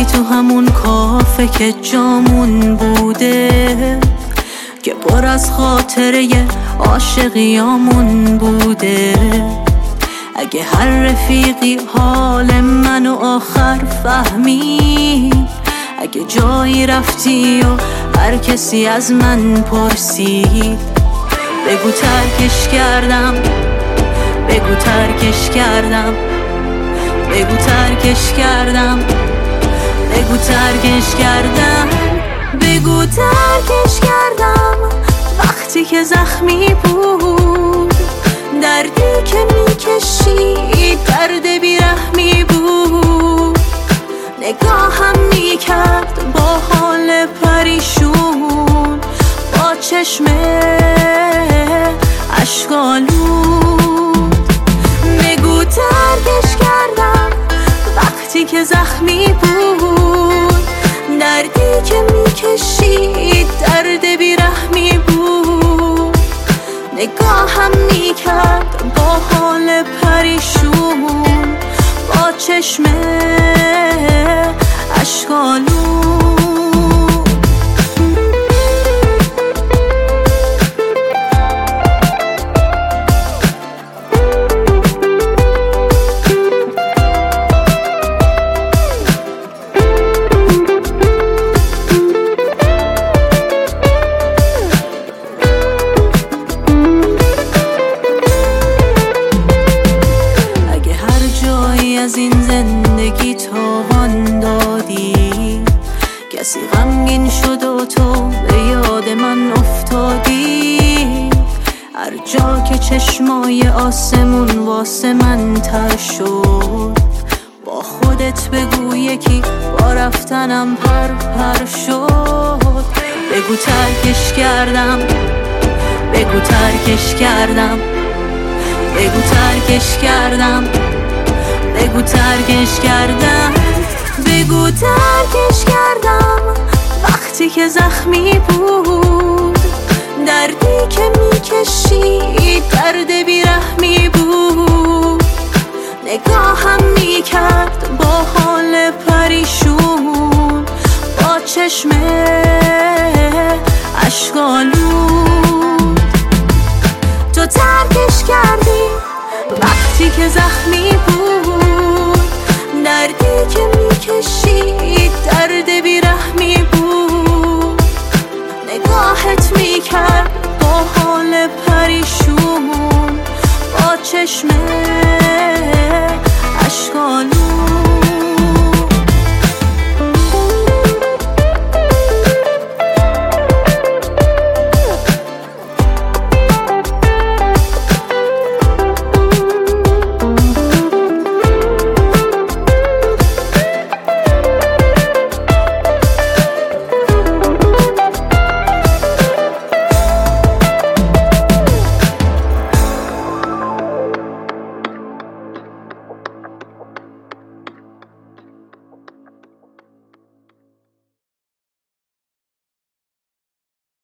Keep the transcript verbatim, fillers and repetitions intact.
رفتی تو همون کافه که جامون بوده، که پر از خاطره عاشقیامون بوده. اگه هر رفیقی حال منو آخر فهمید، اگه جایی رفتی و هر کسی از من پرسید، بگو ترکش کردم، بگو ترکش کردم، بگو ترکش کردم، بگو ترکش کردم، بگو ترکش کردم. وقتی که زخمی بود، دردی که میکشید درد بیرحمی بود. نگاهم میکرد با حال پریشون، با چشم اشکالود. بگو ترکش کردم وقتی که زخمی بود، دردی که میکشید درد بیرحمی بود. نگاهم میکرد با حال پریشون، با چشم اشکالود. از این زندگی تاوان دادی، کسی غمگین شد و تو به یاد من افتادی. هر جا که چشمای آسمون واسه من تر شد، با خودت بگو یکی با رفتنم پر پر شد. بگو ترکش کردم، بگو ترکش کردم، بگو ترکش کردم، بگو ترکش کردم، بگو ترکش کردم. وقتی که زخمی بود، دردی که میکشید درد بیرحمی بود. نگاهم میکرد با حال پریشون، با چشم اشکالود. تو ترکش کردی وقتی که زخمی بود، دردی که میکشید درد بیرحمی بود. نگاهت میکرد با حال پریشون، با چشم اشکالود.